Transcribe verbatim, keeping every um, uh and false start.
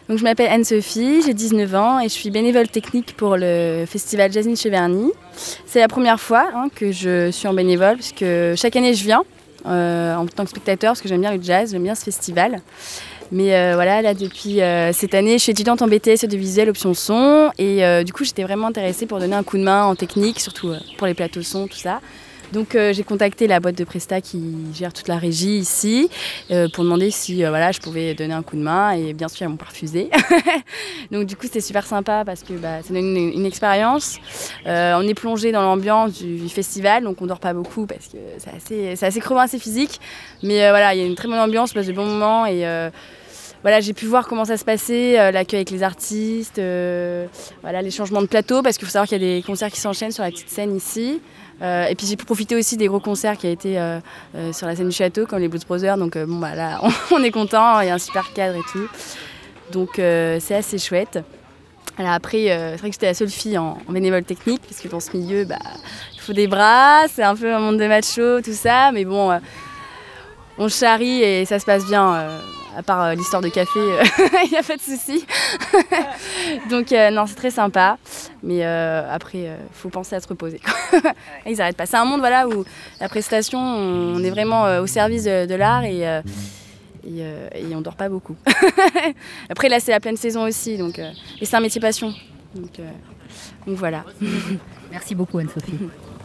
Donc, je m'appelle Anne-Sophie, j'ai dix-neuf ans et je suis bénévole technique pour le festival Jazz in Cheverny. C'est la première fois hein, que je suis en bénévole, puisque chaque année je viens euh, en tant que spectateur, parce que j'aime bien le jazz, j'aime bien ce festival. Mais euh, voilà, là depuis euh, cette année, je suis étudiante en B T S audiovisuel option son et euh, du coup j'étais vraiment intéressée pour donner un coup de main en technique, surtout euh, pour les plateaux son, tout ça. Donc euh, j'ai contacté la boîte de Presta qui gère toute la régie ici euh, pour demander si euh, voilà, je pouvais donner un coup de main et bien sûr ils m'ont pas refusé. Donc du coup c'était super sympa parce que bah, ça donne une, une expérience. Euh, on est plongé dans l'ambiance du, du festival, donc on dort pas beaucoup parce que c'est assez, c'est assez crevant, assez physique. Mais euh, voilà, il y a une très bonne ambiance, on passe de bons moments et euh, voilà, j'ai pu voir comment ça se passait, euh, l'accueil avec les artistes, euh, voilà, les changements de plateau, parce qu'il faut savoir qu'il y a des concerts qui s'enchaînent sur la petite scène ici. Euh, et puis j'ai pu profiter aussi des gros concerts qui a été euh, euh, sur la scène du château, comme les Blues Brothers. Donc euh, bon, bah, là, on, on est content, il y a un super cadre et tout. Donc euh, c'est assez chouette. Alors après, euh, c'est vrai que j'étais la seule fille en, en bénévole technique, parce que dans ce milieu, bah, il faut des bras, c'est un peu un monde de macho, tout ça. Mais bon, euh, on charrie et ça se passe bien. Euh, à part euh, l'histoire de café, il n'y a pas de souci. Donc euh, non, c'est très sympa. Mais euh, après, il euh, faut penser à se reposer. Ils n'arrêtent pas. C'est un monde voilà, où la prestation, on est vraiment euh, au service de, de l'art et, euh, et, euh, et on ne dort pas beaucoup. Après, là, c'est la pleine saison aussi. Donc, euh, et c'est un métier passion. Donc, euh, donc voilà. Merci beaucoup Anne-Sophie.